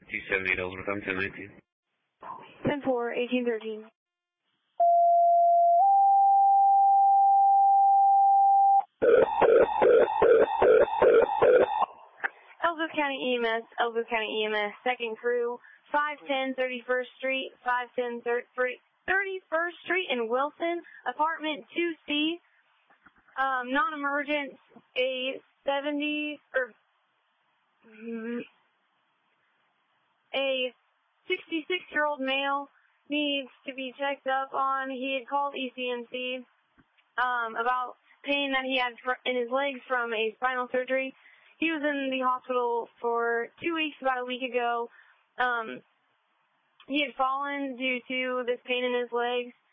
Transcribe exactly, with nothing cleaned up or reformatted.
two seventy-eight Ellsworth, I'm ten nineteen. ten four, eighteen thirteen. Ellsworth County E M S, Ellsworth County E M S, second crew, five ten thirty-first Street, five ten thirty-first Street in Wilson, apartment two C, um, non-emergent, a seventy, or, a sixty-six-year-old male needs to be checked up on. He had called E C M C, um, about pain that he had in his legs from a spinal surgery. He was in the hospital for two weeks, about a week ago. Um, he had fallen due to this pain in his legs.